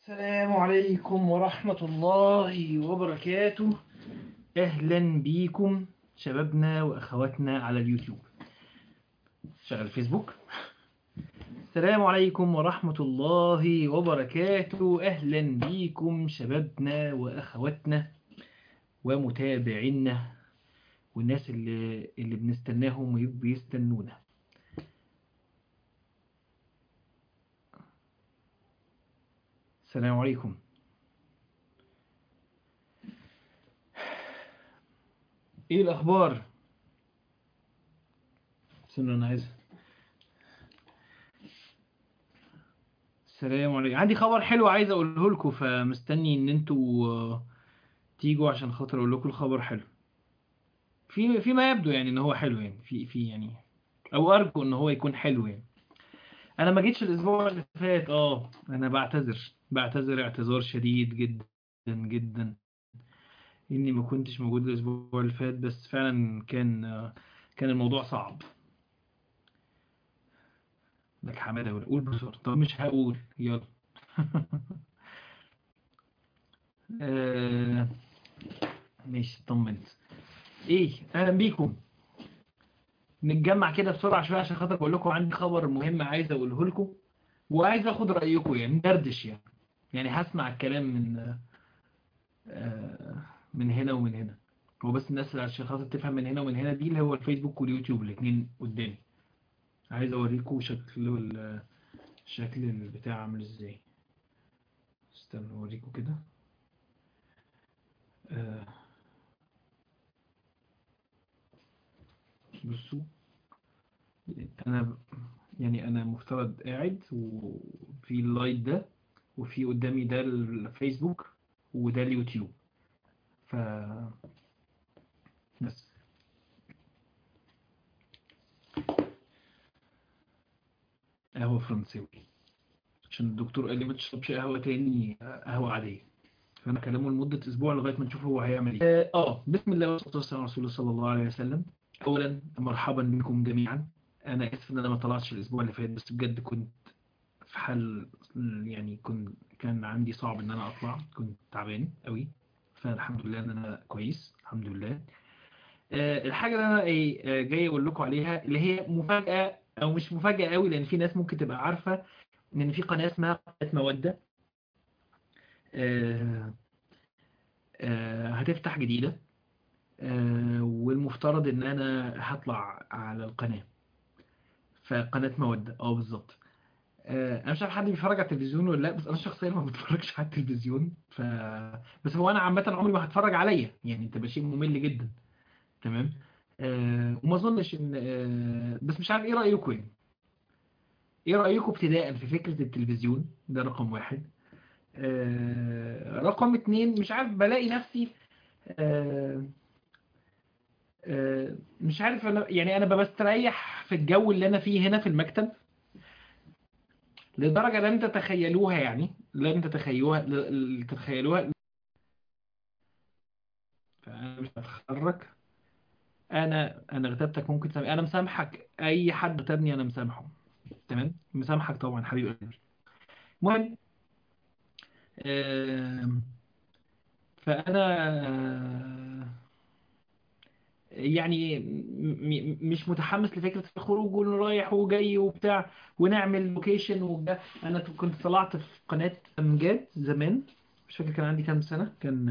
السلام عليكم ورحمة الله وبركاته. أهلا بيكم شبابنا وأخواتنا على اليوتيوب. شغل فيسبوك. السلام عليكم ورحمة الله وبركاته. أهلا بيكم شبابنا وأخواتنا ومتابعينا والناس اللي بنستناهم وبيستنونا. السلام عليكم. إيه الأخبار؟ استنى أنا عايز. السلام عليكم. عندي خبر حلو عايز اقوله لكم، فمستني ان انتوا تيجوا عشان خاطر اقول لكم الخبر حلو. فيما يبدو يعني ان هو حلو، يعني في يعني، او ارجو ان هو يكون حلو يعني. انا ما جيتش الاسبوع اللي فات. انا بعتذر اعتذار شديد جدا جدا اني ما كنتش موجود الاسبوع اللي فات، بس فعلا كان الموضوع صعب. لك حماده ولا قول بسرعه؟ طب مش هقول، يلا. آه، ماشي، طمنت. ايه، اهلا بيكم. نتجمع كده بسرعة شوية عشان خاطر بقول لكم عندي خبر مهم عايز اقوله لكم، وعايز اخد رأيكم، يعني ندردش يعني هسمع الكلام آه، من هنا ومن هنا. هو بس الناس اللي عشان خاطر تفهم من هنا ومن هنا دي اللي هو الفيسبوك واليوتيوب الاتنين قدامي. عايز اوريكم شكل البتاع عامل ازاي. استنى اوريكم كده. آه، بصوا. انا يعني انا مفترض قاعد وفي اللايت ده، وفي قدامي ده الفيسبوك وده اليوتيوب. ف بس قهوة فرنساوي عشان الدكتور قال لي ما تشربش قهوة تاني، قهوة عادية. فأنا كلامه لمدة أسبوع لغاية ما نشوف هو هيعمل إيه. بسم الله والصلاة والسلام على رسول الله صلى الله عليه وسلم. أولا مرحبا بكم جميعا. أنا آسف إن أنا ما طلعتش الأسبوع اللي فات، بس بجد كنت في حال، يعني كان عندي صعب إن أنا أطلع، كنت تعبان قوي. فالحمد لله إن أنا كويس الحمد لله. الحاجة اللي أنا إيه جاي أقول لكم عليها اللي هي مفاجأة أو مش مفاجأة قوي، لأن في ناس ممكن تبقى عارفة إن في قناة اسمها قناة مودة. آه، هتفتح جديدة. والمفترض إن أنا هطلع على القناة. فقناة مودة بالظبط. أنا مش عارف حد بيتفرج على التلفزيون ولا لا، بس أنا شخصيا ما بتفرجش على التلفزيون. بس هو أنا عامة عمري ما هتفرج عليا، يعني تبقى شيء ممل جدا. تمام. وما أظنش إن بس مش عارف إيه رأيكم يعني. إيه رأيكم ابتداء في فكرة التلفزيون؟ ده رقم واحد. رقم اتنين، مش عارف بلاقي نفسي آه، مش عارف أنا، يعني أنا بستريح في الجو اللي أنا فيه هنا في المكتب لدرجة لن تتخيلوها، يعني لن تتخيلوها. فأنا مش هتخرج. أنا غتابتك ممكن أنا مسامحك، أي حد غتابني أنا مسامحه. تمام، مسامحك طبعا حبيبي قلبي. المهم، آه، فأنا يعني مش متحمس لفكرة الخروج ورايح وجاي وبتاع ونعمل لوكيشن وبتاع. انا كنت طلعت في قناة امجاد زمان، مش فاكر كان عندي كام سنة، كان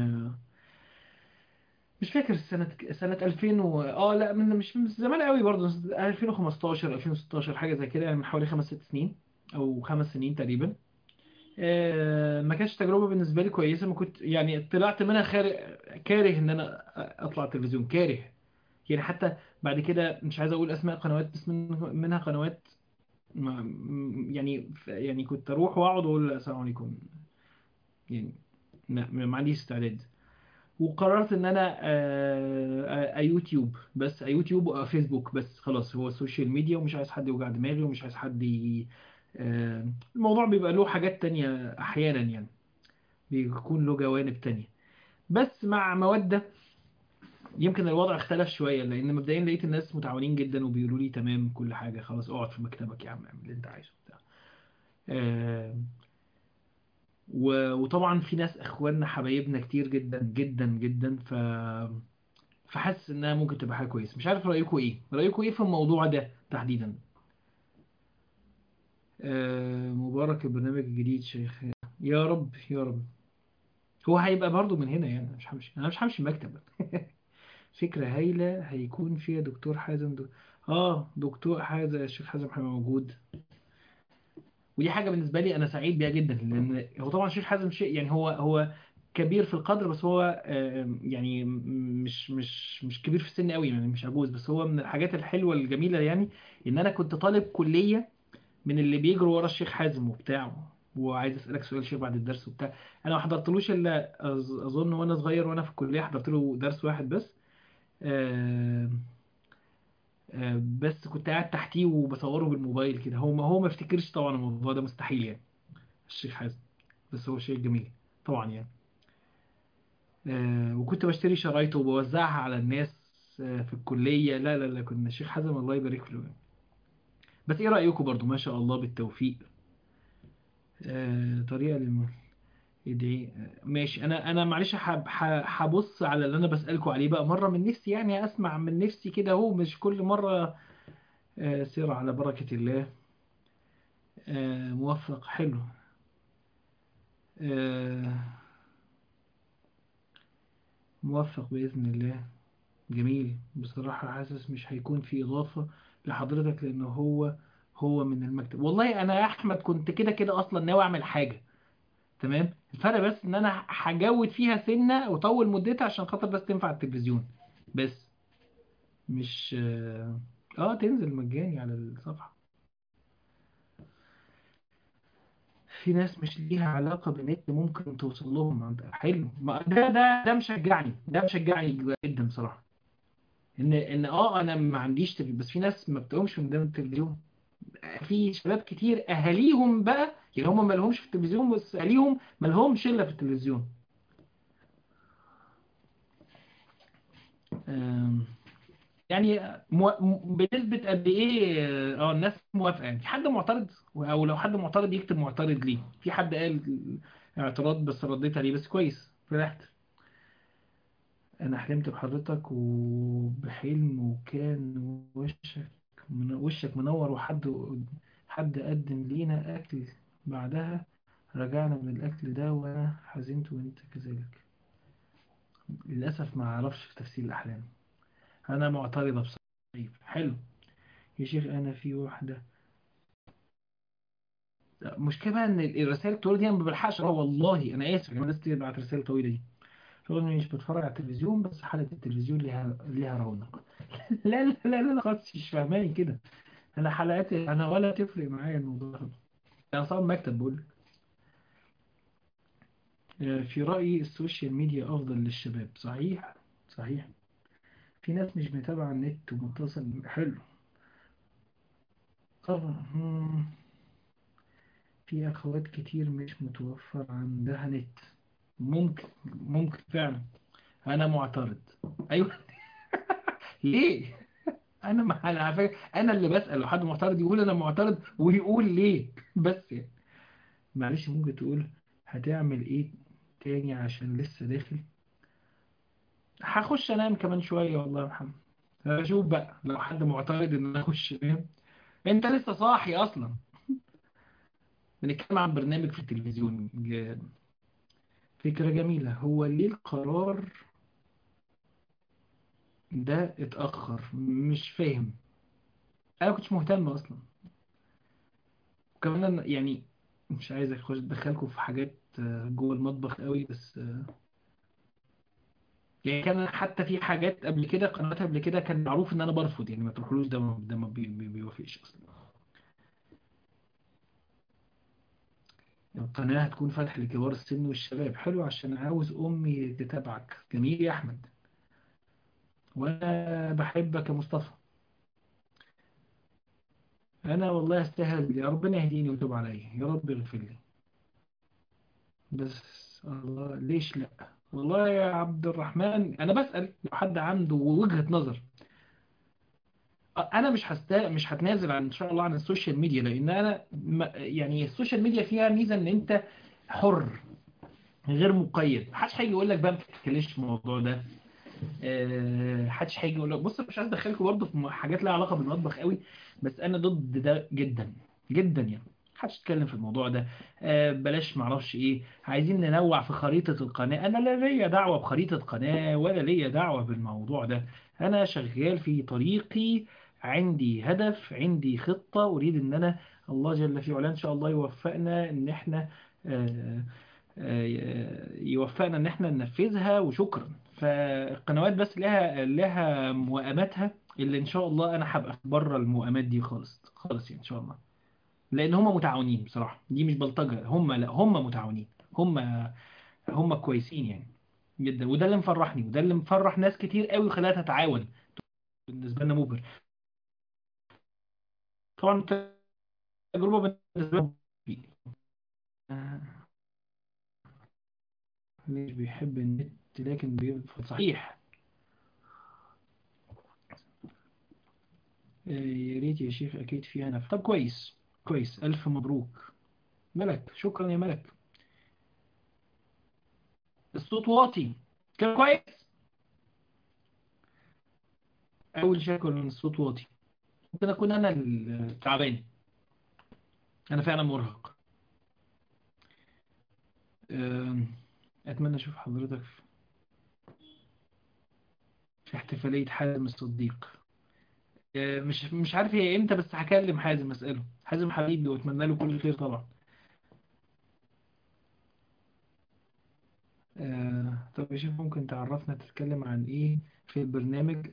مش فاكر سنة 2000 لا، مش من زمان قوي برضه، 2015 2016 حاجة زي كده، يعني من حوالي 5 6 سنين او 5 سنين تقريبا. ما كانتش تجربة بالنسبة لي كويسة، ما كنت يعني طلعت منها كاره ان انا اطلع تلفزيون، كاره. يعني حتى بعد كده مش عايز اقول اسماء قنوات، بس منها قنوات يعني كنت اروح واقعد واقول السلام عليكم، يعني لا، ما عنديش استعداد. وقررت ان انا يوتيوب بس، يوتيوب فيسبوك بس، خلاص هو السوشيال ميديا، ومش عايز حد يوجع دماغي، ومش عايز حد الموضوع بيبقى له حاجات تانية احيانا، يعني بيكون له جوانب تانية. بس مع مودة يمكن الوضع اختلف شوية، لأن مبدئيا لقيت الناس متعاونين جدا وبيقولوا لي تمام كل حاجة، خلاص اقعد في مكتبك يا عم اعمل اللي أنت عايزه بتاع. آه، وطبعا في ناس اخواننا حبايبنا كتير جدا جدا جدا، فحاسس انها ممكن تبقى حاجه كويسه. مش عارف رايكم ايه في الموضوع ده تحديدا. مبارك البرنامج الجديد شيخ. يا رب يا رب. هو هيبقى برضو من هنا يعني، انا مش همشي المكتب. فكره هايله، هيكون فيها دكتور حازم دكتور حازم، الشيخ حازم موجود. ودي حاجة بالنسبة لي أنا سعيد بيها جدا، لأن هو طبعا الشيخ حازم شيء يعني، هو كبير في القدر، بس هو يعني مش كبير في السن قوي يعني، مش عجوز. بس هو من الحاجات الحلوة الجميلة يعني، إن أنا كنت طالب كلية من اللي بيجروا ورا الشيخ حازم وبتاع، وعايز أسألك سؤال شيخ بعد الدرس وبتاع. أنا ما حضرتلوش إلا أظن وأنا صغير، وأنا في الكلية حضرت له درس واحد بس. آه، بس كنت قاعد تحتيه وبصوره بالموبايل كده. هو ما افتكرش طبعا الموضوع ده، مستحيل يعني الشيخ حازم. بس هو شيء جميل طبعا يعني. وكنت بشتري شرايطه وبوزعها على الناس في الكلية. لا لا لا، كنا الشيخ حازم الله يبارك له. بس ايه رأيكم برضو؟ ما شاء الله بالتوفيق. طريقة ادعي. ماشي. انا معلش هبص على اللي انا بسألكم عليه بقى مرة من نفسي، يعني اسمع من نفسي كده، هو مش كل مرة. سير على بركة الله. موفق حلو. آه، موفق بإذن الله. جميل بصراحة. حاسس مش هيكون في إضافة لحضرتك، لأنه هو من المكتب. والله أنا يا أحمد كنت كده كده أصلا ناوي أعمل حاجة. تمام. الفرق بس إن أنا هجود فيها سنة وطول مدتها عشان خاطر بس تنفع التلفزيون. بس مش تنزل مجاني على الصفحة. في ناس مش ليها علاقة بالنت ممكن توصل لهم حلو. ده مشجعني، جدا بصراحة. ان انا ما عنديش بس في ناس ما بتقومش من قدام التلفزيون. في شباب كتير اهاليهم بقى يعني هم ما لهمش في التلفزيون، بس اهاليهم ما لهمش الا في التلفزيون. آم، يعني بنسبة قد ايه الناس موافقة؟ يعني في حد معترض؟ او لو حد معترض يكتب معترض ليه. في حد قال اعتراض بس رديت عليه، بس كويس فرحت. انا حلمت بحضرتك وبحلم، وكان وشك منور، حد قدم لينا اكل. بعدها رجعنا من الاكل ده وانا حزنت وانت كذلك. للاسف ما اعرفش في تفسير الاحلام. انا معترضة بصراحة. طيب حلو. يا شيخ انا في واحدة مشكلة بقى، ان الرسائل الطويلة دي انا ما بلحقش أقراها. والله انا اسف لما الناس تبعت رسائل طويلة دي. رغم اني مش بتفرج على التلفزيون، بس حالة التلفزيون ليها رونق. لا لا لا لا خالص، مش فاهماني كده. انا حلقاتي انا ولا تفرق معايا الموضوع ده. انا صاحب مكتب بقول لك. في رأيي السوشيال ميديا افضل للشباب. صحيح صحيح. في ناس مش متابعة النت ومتصل حلو. طبعا. في اخوات كتير مش متوفر عندها نت. ممكن فعلا. انا معترض. ايوه. ليه؟ انا على فكره انا اللي بسأل. لو حد معترض يقول انا معترض ويقول ليه. بس يعني معلش ممكن تقول هتعمل ايه تاني عشان لسه داخل؟ هخش انام كمان شوية والله يا محمد. اشوف بقى لو حد معترض ان انا اخش انام. انت لسه صاحي اصلا. بنتكلم عن برنامج في التلفزيون. فكرة جميلة. هو ليه القرار ده اتأخر؟ مش فاهم. انا كنتش مهتم اصلا. وكمان يعني مش عايز اخش ادخلكم في حاجات جوه المطبخ قوي، بس يعني كان حتى في حاجات قبل كده، قنوات قبل كده كان معروف ان انا برفض يعني ما تروحلوش. ده ما بيوافقش اصلا. القناة هتكون فتح لكبار السن والشباب. حلو، عشان عاوز امي تتابعك. جميل يا احمد. وانا بحبك يا مصطفى. انا والله استاهل. يا ربنا يهديني ويتوب عليا، يا رب يغفر لي. بس الله ليش لا. والله يا عبد الرحمن انا بسأل لو حد عنده وجهة نظر. انا مش هتنازل عن ان شاء الله عن السوشيال ميديا، لان انا يعني السوشيال ميديا فيها ميزه ان انت حر غير مقيد. محدش هيجي يقول لك بقى ما تتكلمش في الموضوع ده. محدش هيجي يقول لك بص، مش عايز ادخلكم برضه في حاجات لها علاقه بالمطبخ قوي، بس انا ضد ده جدا جدا يعني. محدش يتكلم في الموضوع ده. بلاش معرفش ايه، عايزين ننوع في خريطه القناه. انا لا ليا دعوه بخريطه قناه ولا ليا دعوه بالموضوع ده. انا شغال في طريقي، عندي هدف، عندي خطه، اريد ان انا الله جل في علاه ان شاء الله يوفقنا ان احنا آه، يوفقنا ان احنا ننفذها وشكرا. فالقنوات بس لها موائماتها، اللي ان شاء الله انا هبقى بره الموائمات دي خالص خالص يعني ان شاء الله. لان هم متعاونين بصراحة، دي مش بلطجة، هم لا هم متعاونين، هم كويسين يعني جدا. وده اللي مفرحني، وده اللي مفرح ناس كتير قوي وخلاها تتعاون. بالنسبة لنا مبهر طبعا. تجربة بالنسبة لي مش بيحب النت لكن بيرفض، صحيح. يا ريت يا شيخ، أكيد فيها نفع. طب كويس، كويس، ألف مبروك. ملك، شكرا يا ملك. الصوت واطي كان كويس. أول شكوى من الصوت واطي. ممكن أكون أنا التعبان. أنا فعلا مرهق. أم، أتمنى أشوف حضرتك في احتفالية حازم الصديق. مش عارف هي إمتى، بس هكلم حازم أسأله. حازم حبيبي وأتمنى له كل خير طبعا. طب يا شيخ، ممكن تعرفنا تتكلم عن إيه في البرنامج؟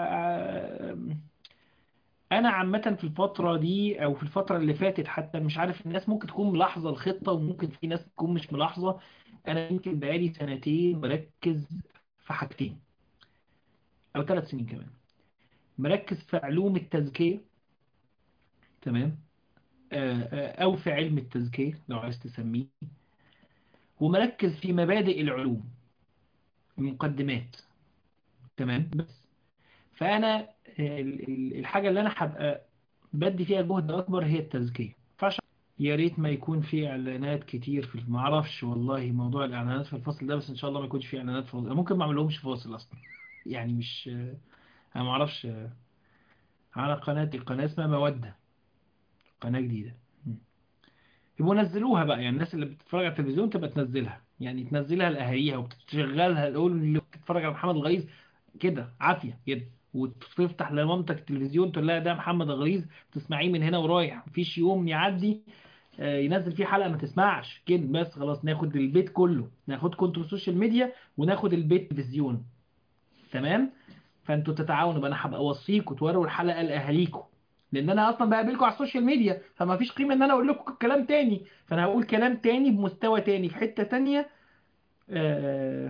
انا عامه في الفتره دي او في الفتره اللي فاتت حتى، مش عارف، الناس ممكن تكون ملاحظه الخطه وممكن في ناس تكون مش ملاحظه. انا يمكن بقالي سنتين مركز في حاجتين، او 3 سنين كمان. مركز في علوم التزكيه، تمام، او في علم التزكيه لو عايز تسميه. ومركز في مبادئ العلوم، المقدمات، تمام. بس فانا الحاجه اللي انا هبقى بدي فيها جهد اكبر هي التزكيه. يا ريت ما يكون في اعلانات كتير ما اعرفش والله موضوع الاعلانات في الفصل ده، بس ان شاء الله ما يكونش في اعلانات في الفصل. ممكن ما اعملهمش فاصل اصلا يعني مش، انا ما اعرفش. على قناه اسمها مودة، قناه جديده. م. يبقوا نزلوها بقى، يعني الناس اللي بتتفرج على التلفزيون تبقى تنزلها، يعني تنزلها لاهاليها وتشغلها، تقول اللي بتتفرج على محمد غليظ كده عافيه كده، وتفتح لمامتك التلفزيون تقول لها ده محمد غليظ، تسمعيه من هنا ورايح، مفيش يوم يعدي ينزل فيه حلقة ما تسمعش كده. بس خلاص ناخد البيت كله، ناخد كنتوا السوشيال ميديا وناخد البيت تلفزيون، تمام. فانتوا تتعاونوا بقى، انا هبقى اوصيكوا توروا الحلقة لاهاليكوا، لان انا اصلا بقابلكوا على السوشيال ميديا، فما فيش قيمة ان انا اقول لكم كلام تاني. فانا هقول كلام تاني بمستوى تاني في حتة تانية. آه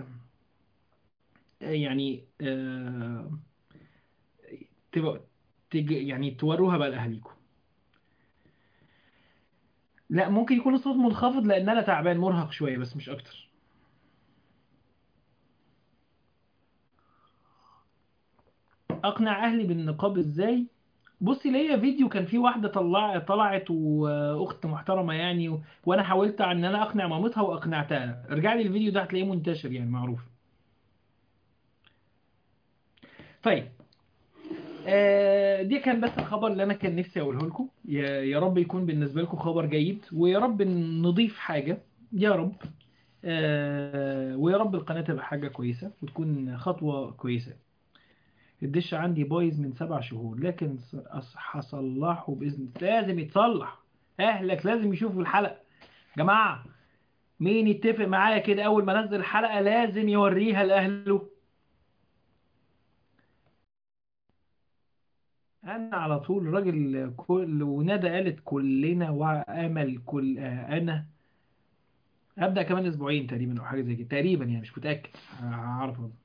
يعني تبقى يعني توروها بقى لاهاليكوا. لا، ممكن يكون الصوت منخفض لان انا تعبان مرهق شوية بس مش اكتر. اقنع اهلي بالنقاب ازاي؟ بصي، ليا فيديو كان في واحده طلعت واخت محترمه يعني وانا حاولت ان انا اقنع مامتها واقنعتها. ارجع لي الفيديو ده هتلاقيه منتشر يعني معروف. طيب، دي كان بس الخبر اللي انا كان نفسي اقوله لكم. يا رب يكون بالنسبه لكم خبر جيد، ويا رب نضيف حاجه، يا رب. ويا رب القناه تبقى حاجه كويسه وتكون خطوه كويسه. الدش عندي بايظ من 7 شهور، لكن هصلحه بإذن، لازم يتصلح. أهلك لازم يشوفوا الحلقة. جماعة، مين يتفق معايا كده أول ما نزل الحلقة لازم يوريها لأهله؟ أنا على طول راجل، كل وندى قالت كلنا وأمل كل أنا هبدأ كمان أسبوعين تقريبا أو حاجة زي كده تقريبا يعني، مش متأكد. هعرف والله.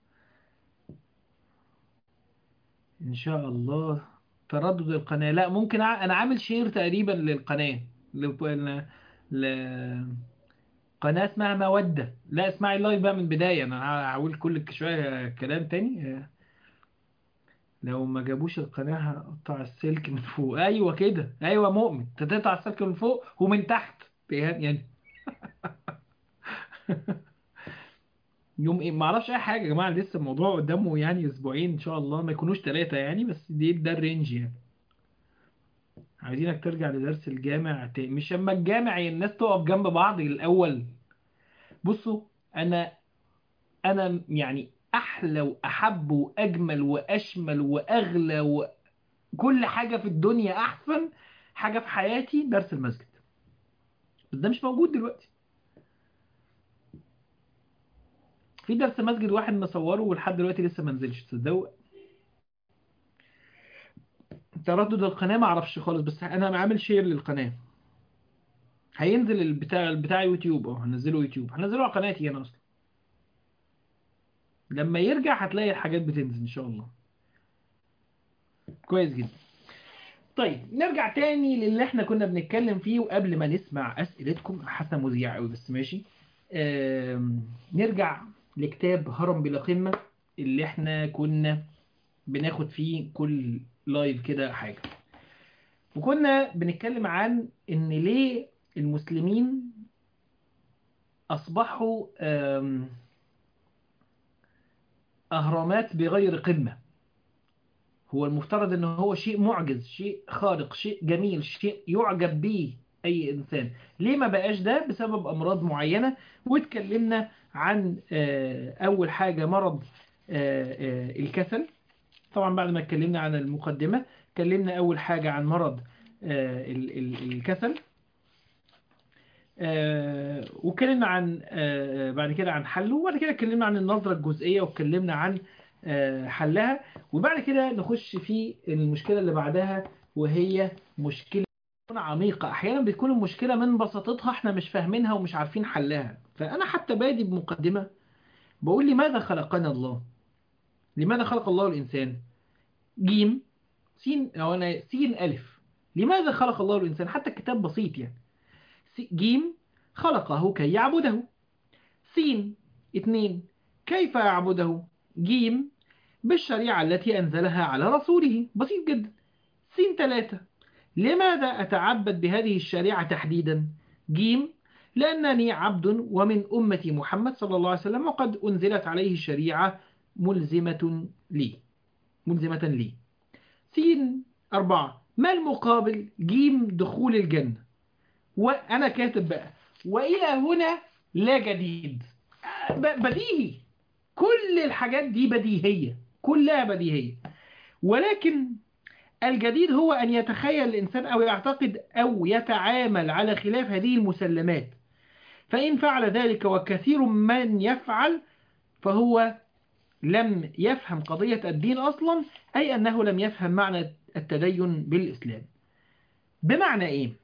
إن شاء الله. تردد القناة، لا ممكن أنا عامل شير تقريبا للقناة، ل... ل... قناة اسمها مودة. لا، اسمعي اللايف بقى من البداية، انا هقول كل شوية كلام تاني. لو ما جابوش القناة هقطع السلك من فوق. ايوه كده، ايوه مؤمن، تقطع السلك من فوق ومن تحت يعني. يوم ايه؟ ما اعرفش اي حاجه يا جماعه، لسه الموضوع قدامه يعني اسبوعين ان شاء الله، ما يكونوش ثلاثه يعني، بس ده الرينج يعني. عايزينك ترجع لدرس الجامع مش اما الجامع الناس تقف جنب بعض الاول. بصوا، انا انا يعني احلى واحب واجمل واشمل واغلى وكل حاجه في الدنيا احسن حاجه في حياتي درس المسجد، بس ده مش موجود دلوقتي. في درس مسجد واحد مصوره ولحد دلوقتي لسه ما نزلش، تصدقوا؟ تردد القناه ما اعرفش خالص، بس انا عامل شير للقناه. هينزل البتاع يوتيوب، هنزله يوتيوب، هنزله على قناتي انا اصلا. لما يرجع هتلاقي الحاجات بتنزل ان شاء الله. كويس جدا. طيب نرجع تاني للي احنا كنا بنتكلم فيه، وقبل ما نسمع اسئلتكم حسن مذيع قوي بس ماشي. نرجع لكتاب هرم بلا قمة اللي احنا كنا بناخد فيه كل لايف كده حاجة، وكنا بنتكلم عن ان ليه المسلمين اصبحوا اهرامات بغير قمة. هو المفترض ان هو شيء معجز، شيء خارق، شيء جميل، شيء يعجب به اي انسان. ليه ما بقاش ده؟ بسبب امراض معينة. واتكلمنا عن اول حاجة مرض الكسل. طبعا بعد ما اتكلمنا عن المقدمة، اتكلمنا اول حاجة عن مرض الكسل. واتكلمنا عن بعد كده عن حله، وبعد كده اتكلمنا عن النظرة الجزئية، واتكلمنا عن حلها. وبعد كده نخش في المشكلة اللي بعدها، وهي مشكلة عميقة. أحيانا بتكون المشكلة من بساطتها احنا مش فاهمينها ومش عارفين حلها. فأنا حتى بادي بمقدمة بقول لماذا خلقنا الله؟ لماذا خلق الله الإنسان؟ جيم سين، أو أنا سين ألف. لماذا خلق الله الإنسان؟ حتى الكتاب بسيط يعني. جيم خلقه كي يعبده. سين اتنين كيف يعبده؟ جيم بالشريعة التي أنزلها على رسوله. بسيط جدا. سين تلاتة لماذا أتعبد بهذه الشريعة تحديدا؟ جيم لأنني عبد ومن أمة محمد صلى الله عليه وسلم، وقد أنزلت عليه الشريعة ملزمة لي. ملزمة لي. سين أربعة ما المقابل؟ جيم دخول الجنة. وأنا كاتب بقى وإلى هنا لا جديد. بديهي. كل الحاجات دي بديهية، كلها بديهية. ولكن الجديد هو أن يتخيل الإنسان أو يعتقد أو يتعامل على خلاف هذه المسلمات. فإن فعل ذلك وكثير من يفعل فهو لم يفهم قضية الدين أصلا، أي أنه لم يفهم معنى التدين بالإسلام. بمعنى إيه؟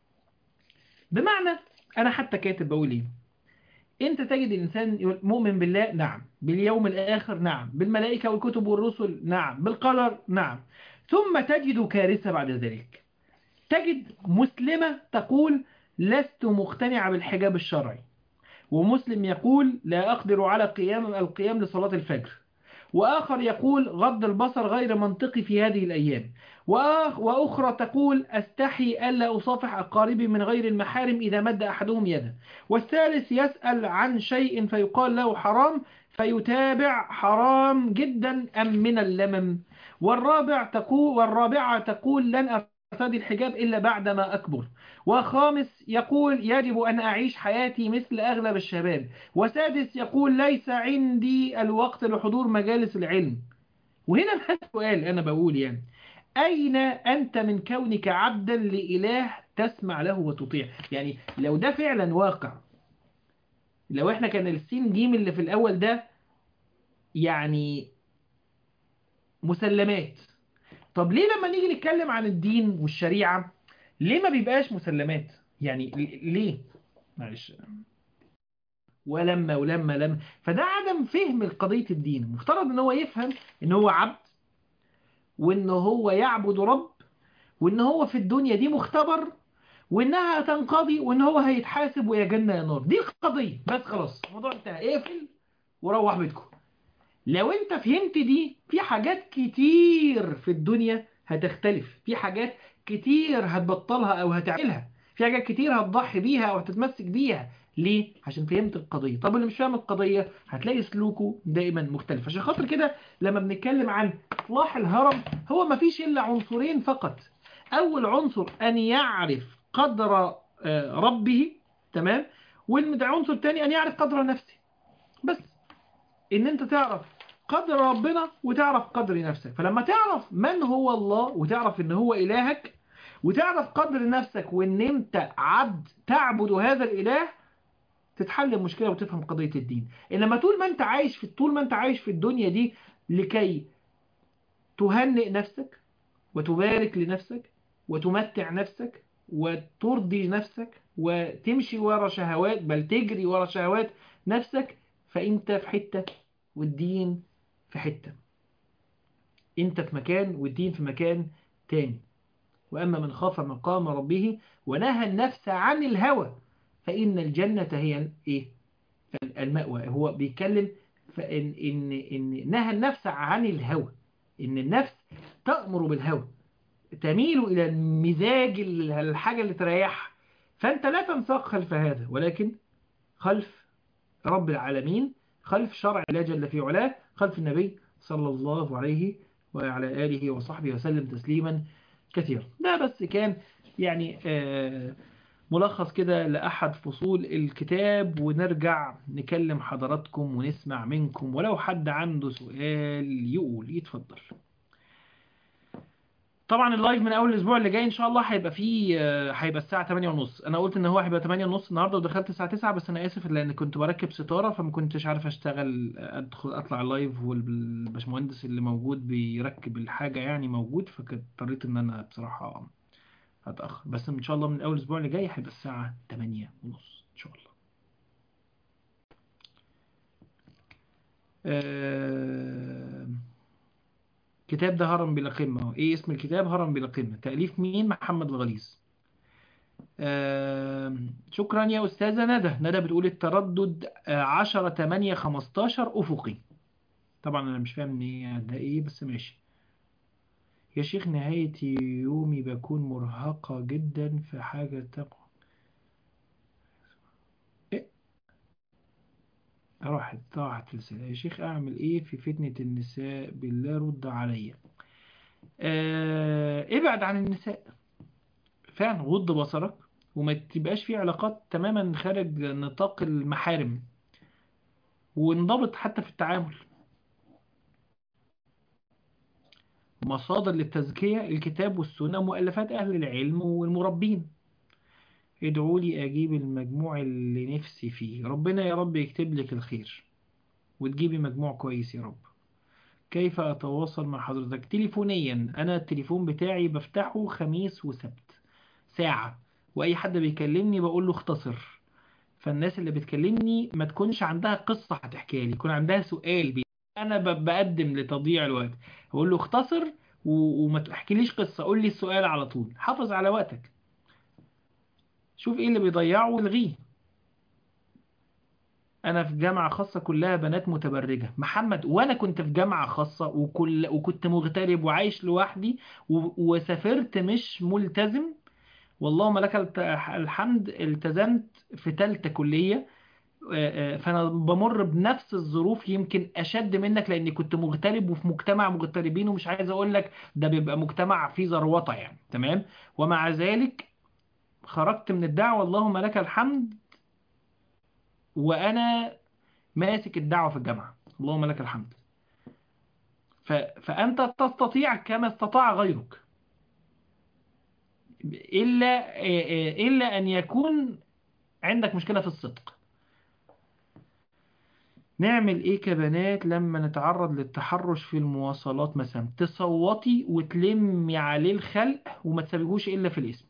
بمعنى أنا حتى كاتب بقول إيه؟ أنت تجد الإنسان مؤمن بالله، نعم، باليوم الآخر، نعم، بالملائكة والكتب والرسل، نعم، بالقدر، نعم. ثم تجد كارثة بعد ذلك. تجد مسلمة تقول لست مقتنعة بالحجاب الشرعي، ومسلم يقول لا أقدر على القيام لصلاة الفجر، وآخر يقول غض البصر غير منطقي في هذه الأيام، وأخرى تقول أستحي ألا أصافح أقاربي من غير المحارم إذا مد أحدهم يده، والثالث يسأل عن شيء فيقال له حرام فيتابع حرام جدا أم من اللمم، والرابعة تقول لن أرتدي الحجاب إلا بعدما أكبر، وخامس يقول يجب أن أعيش حياتي مثل أغلب الشباب، وسادس يقول ليس عندي الوقت لحضور مجالس العلم. وهنا بقى السؤال، أنا بقول يعني أين أنت من كونك عبدا لإله تسمع له وتطيع؟ يعني لو ده فعلا واقع، لو احنا كان السين جيم اللي في الأول ده يعني مسلمات، طب ليه لما نيجي نتكلم عن الدين والشريعة ليه ما بيبقاش مسلمات؟ يعني ليه؟ معلش. ولما فده عدم فهم القضية الدين. مفترض ان هو يفهم ان هو عبد، وان هو يعبد رب، وان هو في الدنيا دي مختبر، وانها هتنقضي، وان هو هيتحاسب ويا جنة يا نار. دي القضية بس، خلاص الموضوع انتهى. اقفل وروح بيتكم. لو انت فهمت دي، في حاجات كتير في الدنيا هتختلف، في حاجات كتير هتبطلها او هتعملها، في حاجات كتير هتضحي بيها او هتتمسك بيها ليه؟ عشان فهمت القضية. طب اللي مش فاهم القضية هتلاقي سلوكه دائما مختلف. عشان خاطر كده لما بنتكلم عن إصلاح الهرم هو ما فيش إلا عنصرين فقط. أول عنصر أن يعرف قدر ربه، تمام، والعنصر الثاني أن يعرف قدر نفسه. بس ان انت تعرف قدر ربنا وتعرف قدر نفسك. فلما تعرف من هو الله وتعرف ان هو الهك وتعرف قدر نفسك وان انت عبد تعبد هذا الاله، تتحل المشكلة وتفهم قضية الدين. انما طول ما انت عايش في الدنيا دي لكي تهنئ نفسك وتبارك لنفسك وتمتع نفسك وترضي نفسك وتمشي ورا شهوات، بل تجري ورا شهوات نفسك، فانت في حتة والدين في حتة. انت في مكان والدين في مكان تاني. واما من خاف مقام ربه ونهى النفس عن الهوى فان الجنة هي ايه؟ المأوى. هو بيتكلم إن نهى النفس عن الهوى، ان النفس تأمر بالهوى، تميل إلى مزاج الحاجة اللي تريحها. فأنت لا تنساق خلف هذا، ولكن خلف رب العالمين، خلف شرع الله جل في علاه، خلف النبي صلى الله عليه وعلى آله وصحبه وسلم تسليما كثيرا. ده بس كان يعني ملخص كده لأحد فصول الكتاب، ونرجع نكلم حضراتكم ونسمع منكم، ولو حد عنده سؤال يقول يتفضل. طبعا اللايف من اول الاسبوع اللي جاي ان شاء الله هيبقى فيه هيبقى الساعه 8:30. انا قلت ان هو هيبقى 8:30 النهارده ودخلت الساعه 9، بس انا اسف لان كنت بركب ستاره فما كنتش عارف اشتغل ادخل اطلع اللايف، والباشمهندس اللي موجود بيركب الحاجه يعني موجود، فاضطريت ان انا بصراحه اتاخر. بس ان شاء الله من اول الاسبوع اللي جاي هيبقى الساعه 8:30 ان شاء الله. كتاب ده هرم بلا قمه. ايه اسم الكتاب؟ هرم بلا قمه. تأليف مين؟ محمد الغليظ. شكرا يا أستاذة ندى. ندى بتقول التردد 10-8-15 أفقي. طبعا أنا مش فاهم ده إيه، بس ماشي. يا شيخ نهاية يومي بكون مرهقة جدا في حاجة تقوى. إيه؟ راحت رسالة. يا شيخ أعمل إيه في فتنة النساء؟ بالله رد عليا. ابعد عن النساء فعلا، غض بصرك وما تبقاش في علاقات تماما خارج نطاق المحارم، وانضبط حتى في التعامل. مصادر للتزكية الكتاب والسنة، مؤلفات أهل العلم والمربين. ادعوا لي أجيب المجموع اللي نفسي فيه. ربنا يا رب يكتب لك الخير وتجيبي مجموع كويس يا رب. كيف أتواصل مع حضرتك؟ تليفونيا. أنا التليفون بتاعي بفتحه خميس وسبت ساعة، وأي حد بيكلمني بقول له اختصر. فالناس اللي بتكلمني ما تكونش عندها قصة هتحكيها لي، يكون عندها سؤال انا بقدم لتضييع الوقت. بقول له اختصر وما تحكيليش قصة، قول لي السؤال على طول. حافظ على وقتك، شوف ايه اللي بيضيعه والغيه. انا في جامعة خاصة كلها بنات متبرجة محمد، وانا كنت في جامعة خاصة وكنت مغترب وعايش لوحدي وسافرت مش ملتزم. والله لك الحمد التزمت في تالتة كلية. فانا بمر بنفس الظروف، يمكن اشد منك لاني كنت مغترب وفي مجتمع مغتربين، ومش عايز اقول لك ده بيبقى مجتمع فيه ذروطه يعني، تمام. ومع ذلك خرجت من الدعوه اللهم لك الحمد وانا ماسك الدعوه في الجامعه، اللهم لك الحمد. فانت تستطيع كما استطاع غيرك، الا ان يكون عندك مشكله في الصدق. نعمل ايه كبنات لما نتعرض للتحرش في المواصلات مثلا؟ تصوتي وتلمي عليه الخلق وما تسيبيهوش الا في الاسم.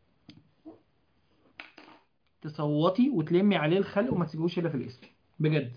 تصوتي وتلمي عليه الخلق وما تسيبيهوش الا في الاسم. بجد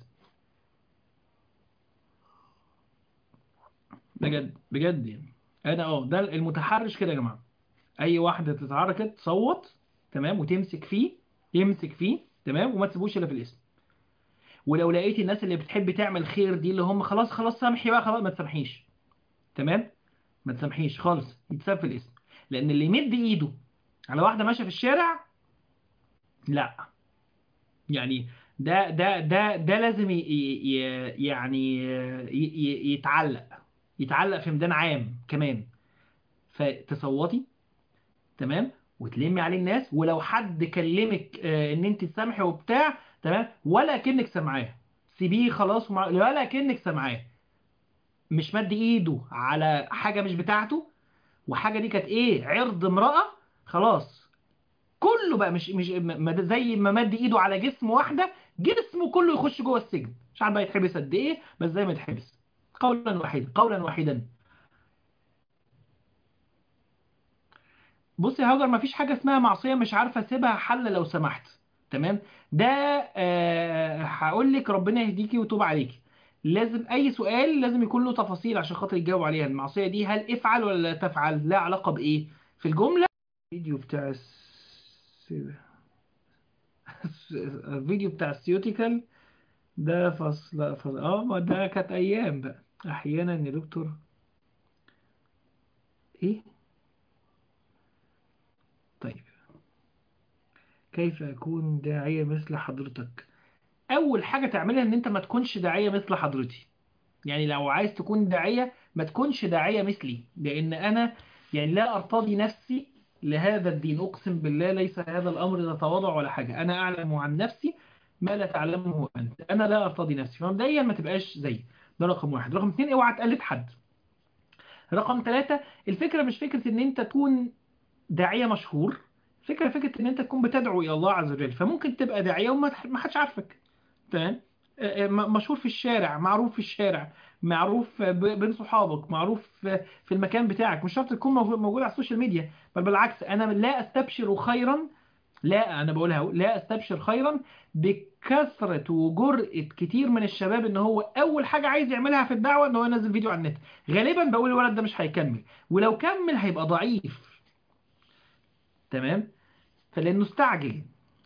بجد بجد يعني. انا ده المتحرش كده يا جماعه. اي واحده تتعركت تصوت، تمام، وتمسك فيه، يمسك فيه، تمام، وما تسيبوش الا في الاسم. ولو لقيتي الناس اللي بتحب تعمل خير دي اللي هم خلاص خلاص سامحي بقى خلاص، ما تسامحيش، تمام، ما تسامحيش خالص، يتساب في الاسم. لان اللي يمد ايده على واحده ماشيه في الشارع، لا يعني ده لازم يعني يتعلق، يتعلق في ميدان عام كمان. فتصوتي، تمام، وتلمي عليه الناس، ولو حد كلمك ان انت تسامحي وبتاع، تمام، ولا كأنك سامعاه، سيبيه خلاص ولا كأنك سامعاه. مش مد ايده على حاجة مش بتاعته، وحاجة دي كانت ايه، عرض امرأة، خلاص كله بقى مش زي ما مد ايده على جسم واحدة، جسمه كله يخش جوه السجن، مش عارف بقى يتحبس قد ايه، بس زي ما يتحبس. قولا واحدا، قولا واحدا. بص يا هاجر، مفيش حاجة اسمها معصية مش عارفة اسيبها، حل لو سمحت. تمام. ده هقول لك ربنا يهديكي ويتوب عليكي. لازم اي سؤال لازم يكون له تفاصيل عشان خاطر يجاوب عليها. المعصية دي هل افعل ولا لا تفعل، لا علاقة بايه في الجملة. الفيديو بتاع الفيديو بتاع السيوتيكال ده فصل ما ده كانت ايام بقى. احيانا يا دكتور. ايه؟ طيب، كيف اكون داعية مثل حضرتك؟ اول حاجة تعملها ان انت ما تكونش داعية مثل حضرتي. يعني لو عايز تكون داعية ما تكونش داعية مثلي، لان انا يعني لا ارتضي نفسي لهذا الدين، اقسم بالله ليس هذا الامر تواضع ولا حاجة. انا اعلم عن نفسي ما لا تعلمه انت. انا لا ارتضي نفسي، فمبدئيا ما تبقاش زي. ده رقم واحد. رقم اتنين، اوعى تقلد حد. رقم ثلاثة، الفكرة مش فكرة ان انت تكون داعية مشهور. فكرة ان انت تكون بتدعو الى الله عز وجل، فممكن تبقى داعية وما حدش عارفك. تمام. مشهور في الشارع، معروف في الشارع، معروف بين صحابك، معروف في المكان بتاعك. مش شرط تكون موجود على السوشيال ميديا، بل بالعكس. انا لا استبشر خيرا، لا انا بقولها أهو، لا استبشر خيرا بكثرة وجرأة كتير من الشباب ان هو اول حاجة عايز يعملها في الدعوة ان هو ينزل فيديو على النت. غالبا بقول الولد ده مش هيكمل، ولو كمل هيبقى ضعيف. تمام. فلانه استعجل.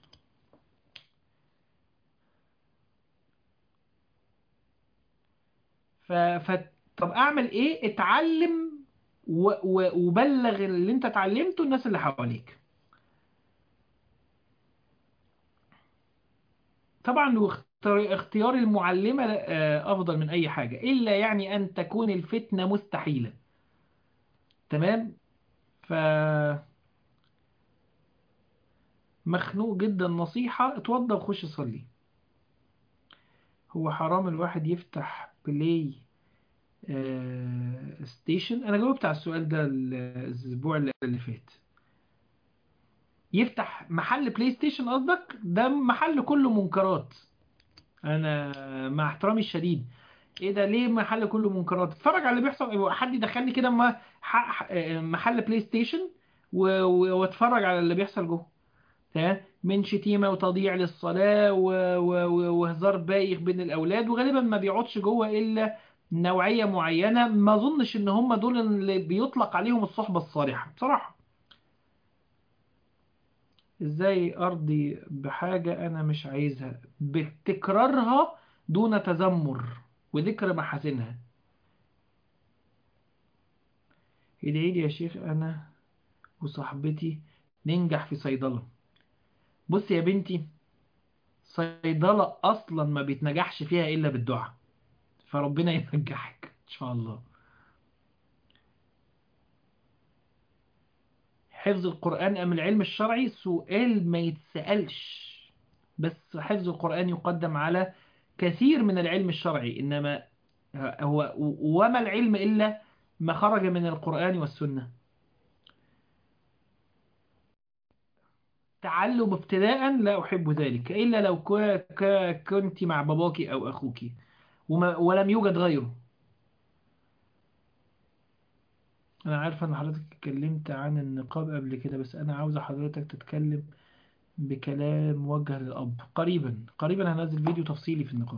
طب اعمل ايه؟ اتعلم وبلغ اللي انت اتعلمته الناس اللي حواليك. طبعا اختيار المعلمة افضل من اي حاجة، الا يعني ان تكون الفتنة مستحيلة. تمام. ف مخنوق جدا، نصيحة اتوضى وخش صلي. هو حرام الواحد يفتح بلاي ستيشن؟ انا جاوبت على السؤال ده الاسبوع اللي فات. يفتح محل بلاي ستيشن قصدك؟ ده محل كله منكرات. انا مع احترامي الشديد، ايه ده؟ ليه محل كله منكرات؟ اتفرج على اللي بيحصل. حد يدخلني كده محل بلاي ستيشن واتفرج على اللي بيحصل جوه. تمام. من شتيمة وتضييع للصلاة وهزار بايخ بين الأولاد، وغالبا ما بيقعدش جوه إلا نوعية معينة. ما أظنش إن هم دول اللي بيطلق عليهم الصحبة الصالحة بصراحة. إزاي أرضي بحاجة أنا مش عايزها بتكرارها دون تذمر وذكر محاسنها؟ ادعي لي يا شيخ أنا وصاحبتي ننجح في صيدلة. بص يا بنتي، صيدلة أصلا ما بيتنجحش فيها إلا بالدعاء، فربنا ينجحك إن شاء الله. حفظ القرآن أم العلم الشرعي؟ سؤال ما يتسألش. بس حفظ القرآن يقدم على كثير من العلم الشرعي. إنما هو وما العلم إلا ما خرج من القرآن والسنة. تعلم ابتداء لا أحب ذلك إلا لو كنت مع باباك أو أخوك ولم يوجد غيره. أنا عارفة إن حضرتك اتكلمت عن النقاب قبل كده، بس أنا عاوزة حضرتك تتكلم بكلام موجه للأب. قريبا قريبا هنزل فيديو تفصيلي في النقاب.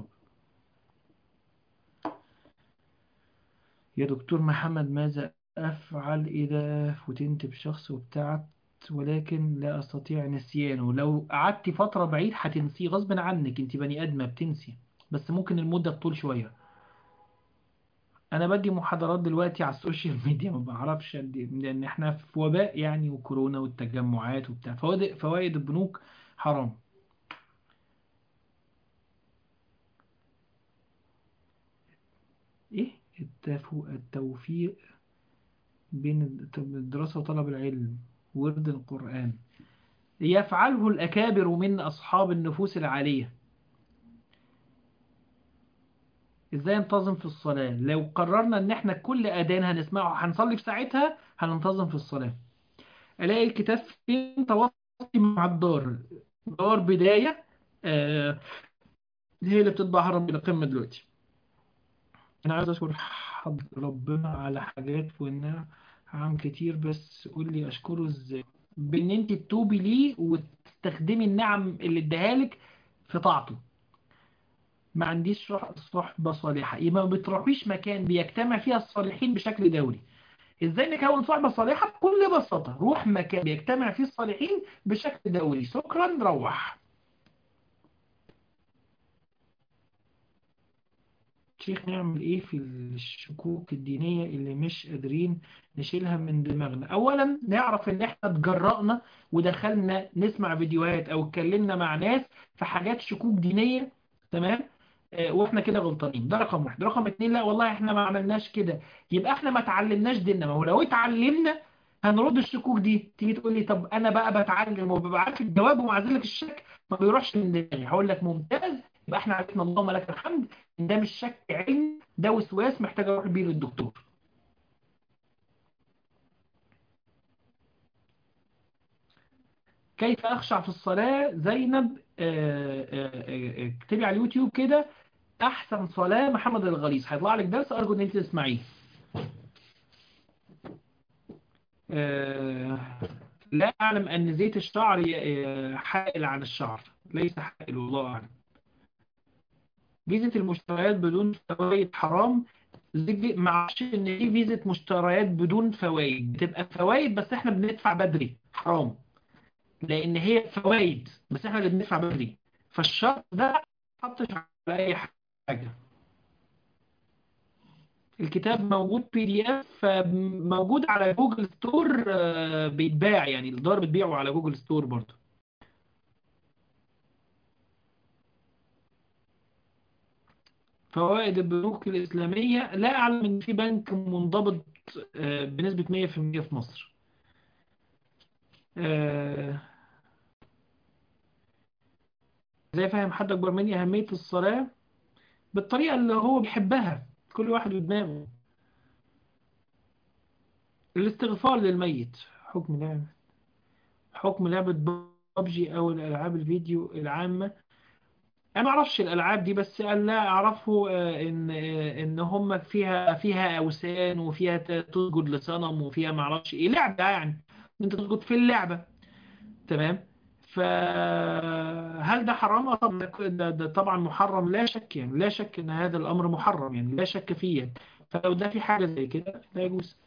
يا دكتور محمد، ماذا أفعل إذا فتنت بشخص وابتعدت ولكن لا أستطيع نسيانه؟ لو قعدت فترة بعيد هتنسيه غصب عنك، انت بني آدمة بتنسي، بس ممكن المدة تطول شوية. أنا بدي محاضرات دلوقتي على السوشيال ميديا، ما بعرفش لأن احنا في وباء يعني، وكورونا والتجمعات وبتاع. فوائد البنوك حرام. التوفيق بين الدراسة وطلب العلم، ورد القرآن، يفعله الأكابر من أصحاب النفوس العالية. إزاي ننتظم في الصلاة؟ لو قررنا إن إحنا كل أذان هنسمعه هنصلي في ساعتها هننتظم في الصلاة. ألاقي الكتاب فين؟ تواصل مع الدار، دار بداية، آه هي اللي بتطبع هرم إلى قمة دلوقتي. أنا عايز أشكر ربنا على حاجات عام كتير، بس قول لي أشكره إزاي؟ بإن أنت تتوبي ليه وتستخدمي النعم اللي اداهالك في طاعته. ما عنديش صحبة صالحة، يبقى ما بتروحيش مكان بيجتمع فيها الصالحين بشكل دوري. ازاي نكون صحبة صالحة؟ بكل بساطة روح مكان بيجتمع فيه الصالحين بشكل دوري. شكرا، روح. شيخ، نعمل ايه في الشكوك الدينية اللي مش قادرين نشيلها من دماغنا؟ اولا نعرف ان احنا اتجرأنا ودخلنا نسمع فيديوهات او اتكلمنا مع ناس في حاجات شكوك دينية، تمام؟ واحنا كده غلطانين. ده رقم واحد. رقم اتنين، لا والله احنا ما عملناش كده، يبقى احنا ما اتعلمناش ديننا. ما هو لو اتعلمنا هنرد الشكوك دي. تيجي تقول لي طب انا بقى بتعلم وببقى عارف الجواب ومع ذلك الشك ما بيروحش من دماغي، هقول لك ممتاز، يبقى احنا عرفنا اللهم لك الحمد ده مش شك علمي، ده وسواس محتاج اروح بيه للدكتور. كيف اخشع في الصلاة؟ زينب اكتبي على اليوتيوب كده احسن صلاة محمد الغليظ، هيطلع لك درس ارجو ان انت تسمعيه. آه، لا اعلم ان زيت الشعر حائل عن الشعر، ليس حائل، والله اعلم. فيزة المشتريات بدون فوائد حرام. ما اعرفش ان دي فيزة مشتريات بدون فوائد، بتبقى فوائد بس احنا بندفع بدري، حرام، لان هي فوائد بس احنا اللي بندفع بدري. فالشرط ده ما حطش على اي حاجه. الكتاب موجود بي دي اف، موجود على جوجل ستور، بيتباع يعني، الدار بتبيعه على جوجل ستور برضه. فوائد البنوك الاسلاميه، لا اعلم ان في بنك منضبط بنسبه 100% في مصر. آه، زي فاهم حد اكبر مني اهميه الصلاه بالطريقه اللي هو بيحبها، كل واحد ودماغه. الاستغفار للميت. حكم لعبة حكم لعبة ببجي أو الألعاب الفيديو العامة. أنا ما أعرفش الألعاب دي، بس اللي أعرفه إن هم فيها أوثان وفيها تسجد لصنم وفيها ما أعرفش إيه، لعبة يعني أنت تسجد في اللعبة، تمام؟ فهل ده حرام؟ طب ده طبعا محرم، لا شك يعني، لا شك إن هذا الأمر محرم يعني، لا شك فيه يعني. فلو ده في حاجة زي كده لا يجوز.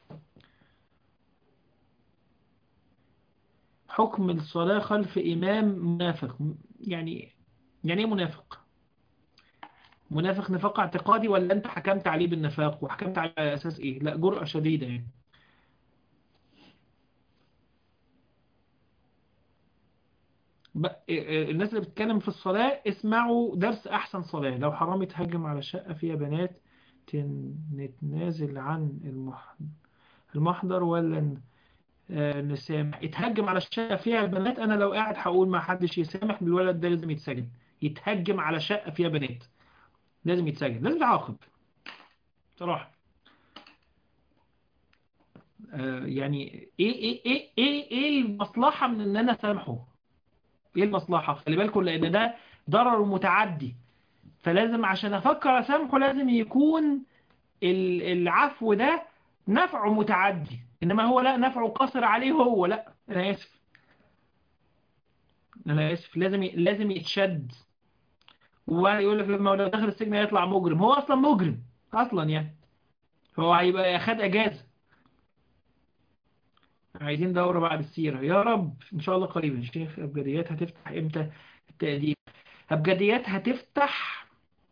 حكم الصلاة خلف إمام منافق يعني؟ يعني إيه منافق؟ منافق نفاق اعتقادي ولا أنت حكمت عليه بالنفاق؟ وحكمت على أساس إيه؟ لا، جرأة شديدة يعني. الناس اللي بتتكلم في الصلاة اسمعوا درس أحسن صلاة. لو حرام يتهجم على شقة فيها بنات نتنازل عن المحضر ولا نسامح؟ يتهجم على شقة فيها بنات، أنا لو قاعد هقول ما حدش يسامح، بالولد ده لازم يتسجن. يتهجم على شقة فيها بنات لازم يتسجن، لازم يتعاقب صراحة. يعني ايه المصلحة من ان انا سامحه؟ ايه المصلحة؟ خلي بالكم لان ده ضرر متعدي، فلازم عشان افكر اسامحه لازم يكون العفو ده نفعه متعدي، انما هو لا، نفعه قصر عليه هو. لا انا اسف، انا اسف، لازم يتشد. ويقول لك لما لو دخل السجن هيطلع مجرم، هو اصلا مجرم اصلا يعني، هو هيبقى خد اجازة. عايزين دورة بعد السيرة يا رب إن شاء الله قريبا. شيخ، أبجديات هتفتح إمتى التقديم؟ أبجديات هتفتح،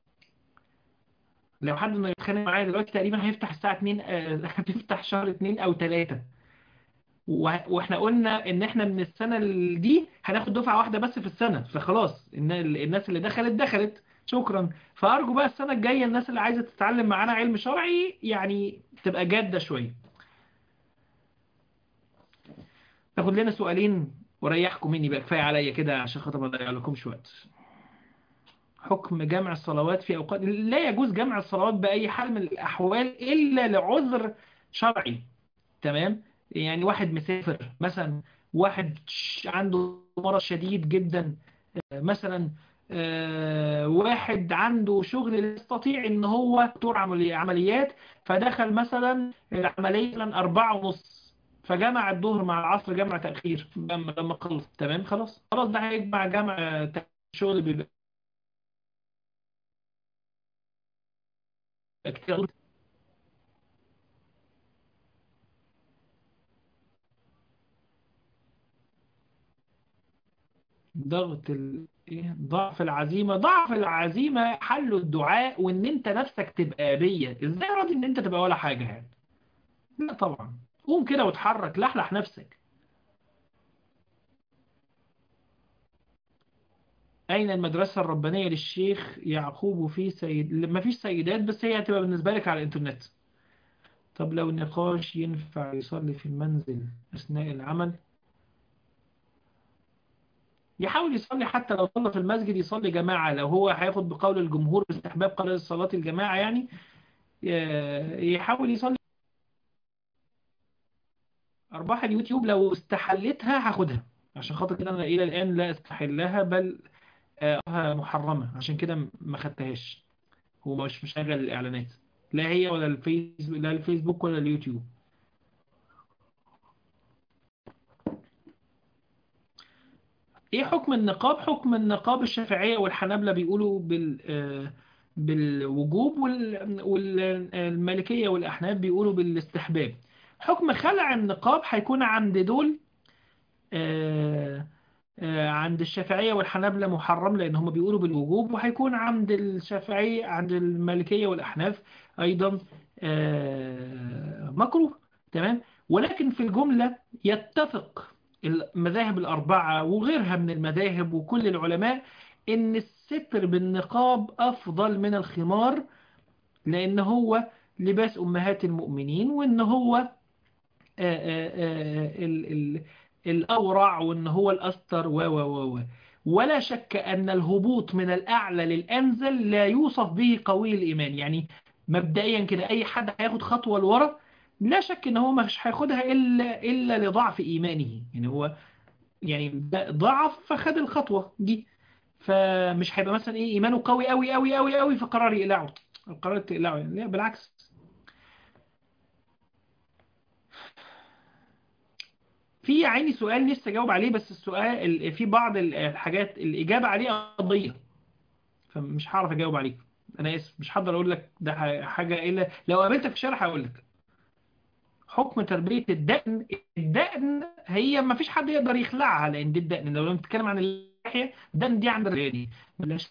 لو حد انه يتخانق معايا دلوقتي تقريبا هيفتح الساعة 2، هتفتح شهر 2 أو 3. واحنا قلنا ان احنا من السنة دي هناخد دفعة واحدة بس في السنة، فخلاص الناس اللي دخلت شكرا. فأرجو بقى السنة الجاية الناس اللي عايزة تتعلم معانا علم شرعي يعني تبقى جادة شوية. تاخد لنا سؤالين وريحكم مني بقى، كفاية عليا كده عشان خاطر ما اضيع لكمش وقت. حكم جمع الصلوات في أوقات، لا يجوز جمع الصلوات بأي حال من الأحوال إلا لعذر شرعي. تمام. يعني واحد مسافر مثلا، واحد عنده مرض شديد جدا مثلا، واحد عنده شغل لا يستطيع ان هو دكتور عمليات، فدخل مثلا العملية مثلا 4:30، فجمع الظهر مع العصر جمع تأخير لما خلص. تمام، خلاص خلاص ده هيجمع جمع شغل بيبقى كتير. إيه؟ ضعف العزيمة. ضعف العزيمة حله الدعاء، وان انت نفسك تبقى بية. ازاي راضي ان انت تبقى ولا حاجة يعني؟ لا طبعا. قوم كده واتحرك، لحلح نفسك. أين المدرسة الربانية للشيخ يعقوب؟ في سيد؟ ما فيش سيدات، بس هي هتبقى بالنسبة لك على الإنترنت. طب لو النقاش ينفع يصلي في المنزل أثناء العمل؟ يحاول يصلي، حتى لو صلى في المسجد يصلي جماعة لو هو هياخد بقول الجمهور باستحباب قرار صلاة الجماعة يعني. يحاول يصلي. أرباح اليوتيوب لو استحلتها هاخدها، عشان خاطر كده أنا إلى الآن لا استحلها، بل محرمة، عشان كده ما خدتهاش. هو مش مشغل الإعلانات، لا هي ولا الفيسبوك، لا الفيسبوك ولا اليوتيوب. ايه حكم النقاب؟ حكم النقاب الشافعية والحنابلة بيقولوا بالوجوب، والمالكية والأحناف بيقولوا بالاستحباب. حكم خلع النقاب هيكون عند دول آه، عند الشافعية والحنابلة محرم، لأن هم بيقولوا بالوجوب، وهيكون عند الشافعية عند المالكية والأحناف أيضا مكروه. تمام. ولكن في الجملة يتفق المذاهب الأربعة وغيرها من المذاهب وكل العلماء إن الستر بالنقاب أفضل من الخمار، لأن هو لباس أمهات المؤمنين، وإن هو الأورع، وإن هو الأستر ولا شك أن الهبوط من الأعلى للأنزل لا يوصف به قوي الإيمان. يعني مبدئيا كده أي حد هياخد خطوة لورا لا شك إن هو مش هياخدها إلا لضعف إيمانه. يعني هو يعني ضعف فخد الخطوة دي، فمش هيبقى مثلا إيه إيمانه قوي أوي أوي أوي أوي فقرر يقلعه. قررت تقلعه يعني، لا بالعكس. في يا عيني سؤال لسه جاوب عليه، بس السؤال في بعض الحاجات الإجابة عليه قضية، فمش هعرف أجاوب عليه. أنا آسف، مش هقدر أقول لك ده حاجة إلا لو قابلتك في الشارع هقول لك. حكم تربية الدقن. الدقن هي ما فيش حد يقدر يخلعها، لأن دي الدقن. لو بنتكلم عن اللحية، الدقن دي عند الرجال بلاش.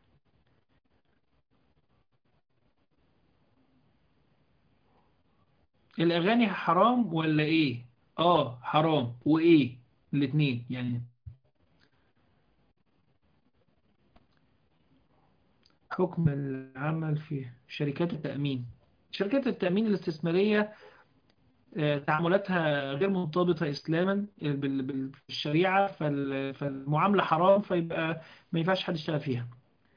الأغاني حرام ولا إيه؟ حرام وإيه الاتنين يعني. حكم العمل في شركات التأمين. شركات التأمين الاستثمارية تعاملاتها غير منضبطة إسلاما بالشريعة، فالمعاملة حرام، فيبقى ما ينفعش حد يشتغل فيها.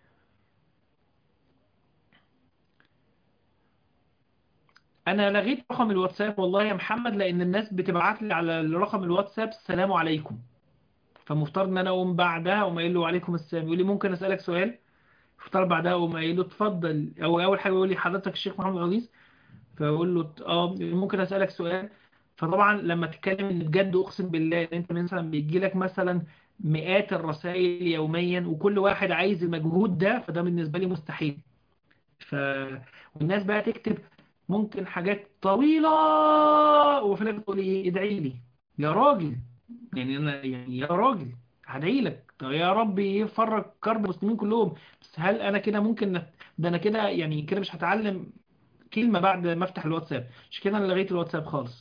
أنا لغيت رقم الواتساب والله يا محمد، لأن الناس بتبعت لي على رقم الواتساب السلام عليكم، فمفترض إن أنا أقوم بعدها أقوم قايل له وعليكم السلام، يقول لي ممكن أسألك سؤال؟ افترض بعدها أقوم قايل له اتفضل، أو أول حاجة يقول لي حضرتك الشيخ محمد غليظ، فاقول له ممكن اسالك سؤال؟ فطبعا لما تتكلم ان بجد اقسم بالله ان انت مثلا بيجي لك مثلا مئات الرسائل يوميا، وكل واحد عايز المجهود ده، فده بالنسبه لي مستحيل. ف والناس بقى تكتب ممكن حاجات طويله، وفي الاخر تقول ايه ادعي لي يا راجل. يعني انا يعني يا راجل هدعي لك، طب يا رب يفرج كرب المسلمين كلهم، بس هل انا كده ممكن ده انا كده يعني كده مش هتعلم كلمة بعد ما افتح الواتساب. مش كده انا لغيت الواتساب خالص.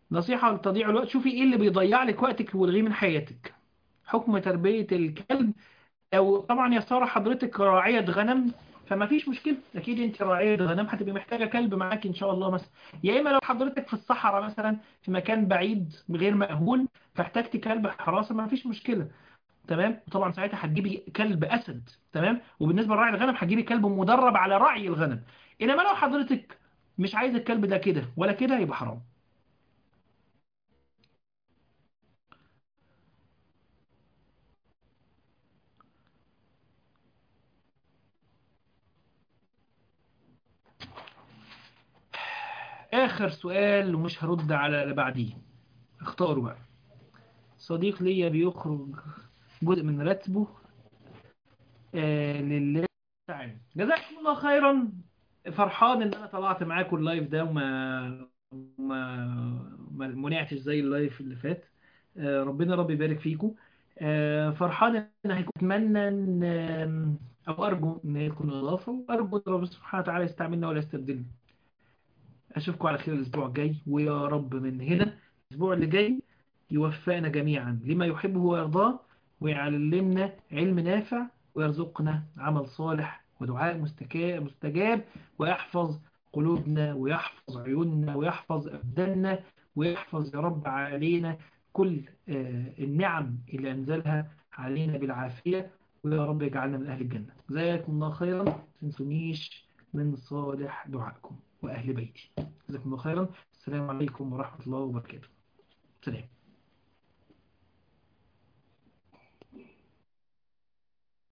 نصيحة لتضييع الوقت، شوفي ايه اللي بيضيع لك وقتك والغيه من حياتك. حكم تربية الكلب، او طبعا يا سارة حضرتك راعية غنم، فما فيش مشكلة، اكيد انت راعية غنم هتبقى محتاجة كلب معاك ان شاء الله مثلا. يا اما لو حضرتك في الصحراء مثلا في مكان بعيد غير مأهول فاحتجتي كلب حراسة، ما فيش مشكلة. تمام. وطبعا ساعتها هتجيبي كلب اسد. تمام. وبالنسبة لراعي الغنم هتجيبي كلب مدرب على رعي الغنم. انما لو حضرتك مش عايزة الكلب ده كده ولا كده يبقى حرام. آخر سؤال ومش هرد على اللي بعديه، اختاروا بقى. صديق ليا بيخرج جزء من راتبه لله تعالى. جزاكم الله خيرا. فرحان ان انا طلعت معاكم اللايف ده ما منعتش زي اللايف اللي فات. ربنا رب يبارك فيكم. فرحان ان هيكون، اتمنى ان او ارجو ان يكون اضافه، وارجو ان رب سبحانه وتعالى يستعملنا ولا يستبدلنا. أشوفكم على خير الأسبوع الجاي، ويا رب من هنا الأسبوع اللي جاي يوفقنا جميعا لما يحبه ويرضاه، ويعلمنا علم نافع، ويرزقنا عمل صالح ودعاء مستجاب، ويحفظ قلوبنا ويحفظ عيوننا ويحفظ أبداننا، ويحفظ يا رب علينا كل النعم اللي أنزلها علينا بالعافية، ويا رب يجعلنا من أهل الجنة. جزاكم الله خيرا. ما تنسونيش من صالح دعائكم وأهل بيتي. جزاكم الله خيرا. السلام عليكم ورحمة الله وبركاته. سلام.